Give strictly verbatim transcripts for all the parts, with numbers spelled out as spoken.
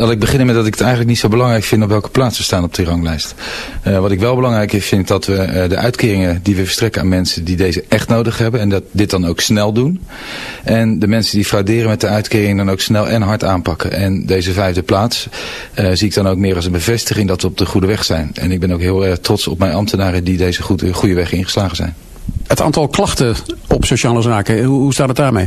laat ik beginnen met dat ik het eigenlijk niet zo belangrijk vind op welke plaats we staan op die ranglijst. Uh, wat ik wel belangrijk vind, dat we uh, de uitkeringen die we verstrekken aan mensen die deze echt nodig hebben en dat dit dan ook snel doen. En de mensen die frauderen met de uitkering dan ook snel en hard aanpakken. En deze vijfde plaats uh, zie ik dan ook meer als een bevestiging dat we op de goede weg zijn. En ik ben ook heel erg trots op mijn ambtenaren die deze goede, goede weg ingeslagen zijn. Het aantal klachten op sociale zaken, hoe, hoe staat het daarmee?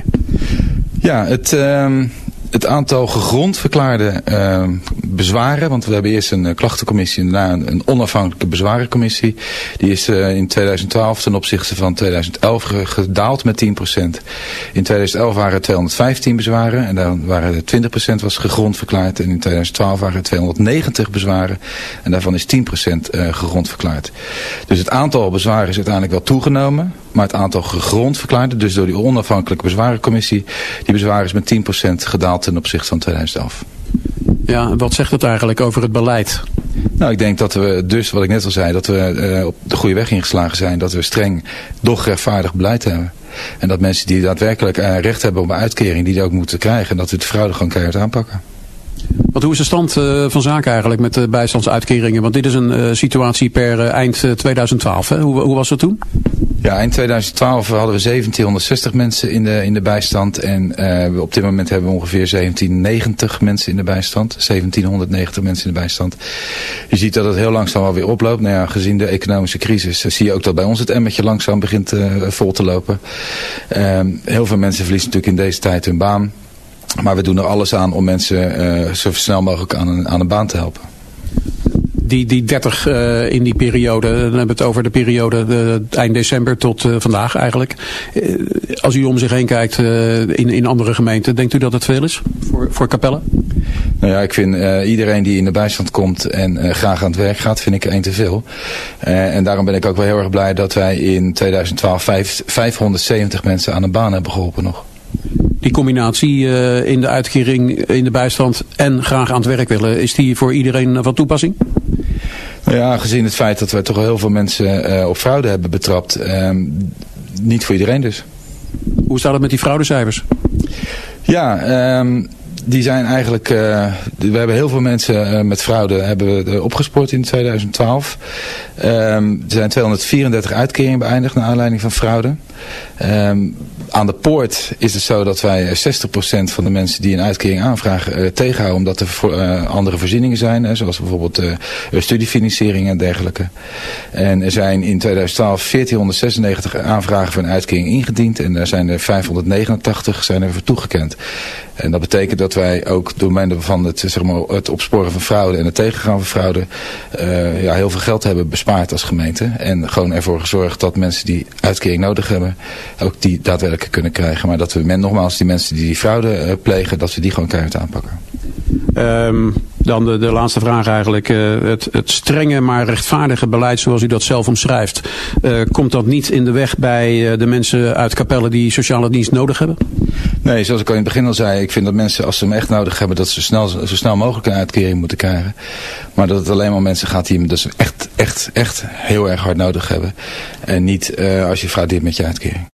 Ja, het... Uh, Het aantal gegrond verklaarde uh, bezwaren, want we hebben eerst een uh, klachtencommissie en daarna een, een onafhankelijke bezwarencommissie. Die is uh, in tweeduizend twaalf ten opzichte van tweeduizend elf gedaald met tien procent. In tweeduizend elf waren er tweehonderdvijftien bezwaren en daar waren twintig procent was gegrond verklaard. En in tweeduizend twaalf waren er tweehonderdnegentig bezwaren en daarvan is tien procent uh, gegrond verklaard. Dus het aantal bezwaren is uiteindelijk wel toegenomen, maar het aantal gegrond verklaarde, dus door die onafhankelijke bezwarencommissie, die bezwaren is met tien procent gedaald ten opzichte van tweeduizend elf. Ja, wat zegt het eigenlijk over het beleid? Nou, ik denk dat we dus, wat ik net al zei, dat we uh, op de goede weg ingeslagen zijn. Dat we streng, doch rechtvaardig beleid hebben. En dat mensen die daadwerkelijk uh, recht hebben op een uitkering, die die ook moeten krijgen. Dat we de fraude gewoon keihard aanpakken. Want hoe is de stand uh, van zaken eigenlijk met de bijstandsuitkeringen? Want dit is een uh, situatie per uh, eind uh, tweeduizend twaalf. Hè? Hoe, hoe was het toen? Ja, eind tweeduizend twaalf hadden we zeventienhonderdzestig mensen in de, in de bijstand. En uh, op dit moment hebben we ongeveer zeventienhonderdnegentig mensen in de bijstand. zeventienhonderdnegentig mensen in de bijstand. Je ziet dat het heel langzaam alweer oploopt. Nou ja, gezien de economische crisis uh, zie je ook dat bij ons het emmertje langzaam begint uh, vol te lopen. Uh, heel veel mensen verliezen natuurlijk in deze tijd hun baan. Maar we doen er alles aan om mensen uh, zo snel mogelijk aan een, aan een baan te helpen. Die, die dertig uh, in die periode, dan hebben we het over de periode uh, eind december tot uh, vandaag eigenlijk. Uh, als u om zich heen kijkt uh, in, in andere gemeenten, denkt u dat het veel is voor, voor Capelle? Nou ja, ik vind uh, iedereen die in de bijstand komt en uh, graag aan het werk gaat, vind ik er één te veel. Uh, en daarom ben ik ook wel heel erg blij dat wij in tweeduizend twaalf vijf, vijfhonderdzeventig mensen aan een baan hebben geholpen nog. Die combinatie uh, in de uitkering, in de bijstand en graag aan het werk willen, is die voor iedereen van toepassing? Nou ja, gezien het feit dat we toch heel veel mensen uh, op fraude hebben betrapt, uh, niet voor iedereen dus. Hoe staat het met die fraudecijfers? Ja, um, die zijn eigenlijk, uh, we hebben heel veel mensen uh, met fraude hebben we opgespoord in tweeduizend twaalf. Um, er zijn tweehonderdvierendertig uitkeringen beëindigd naar aanleiding van fraude. Um, aan de poort is het zo dat wij zestig procent van de mensen die een uitkering aanvragen uh, tegenhouden omdat er voor, uh, andere voorzieningen zijn, hè, zoals bijvoorbeeld uh, studiefinanciering en dergelijke. En er zijn in tweeduizend twaalf veertienhonderdzesennegentig aanvragen voor een uitkering ingediend en daar zijn er vijfhonderdnegenentachtig zijn er voor toegekend. En dat betekent dat wij ook door middel van het, zeg maar, het opsporen van fraude en het tegengaan van fraude uh, ja, heel veel geld hebben bespaard als gemeente. En gewoon ervoor gezorgd dat mensen die uitkering nodig hebben, ook die daadwerkelijk kunnen krijgen. Maar dat we men, nogmaals die mensen die die fraude uh, plegen, dat we die gewoon keihard aanpakken. Um, dan de, de laatste vraag eigenlijk. Uh, het, het strenge maar rechtvaardige beleid zoals u dat zelf omschrijft. Uh, komt dat niet in de weg bij uh, de mensen uit Capelle die sociale dienst nodig hebben? Nee, zoals ik al in het begin al zei, ik vind dat mensen als ze hem echt nodig hebben, dat ze snel, zo snel mogelijk een uitkering moeten krijgen. Maar dat het alleen maar mensen gaat die hem dus echt, echt, echt heel erg hard nodig hebben. En niet uh, als je fraudeert met je uitkering.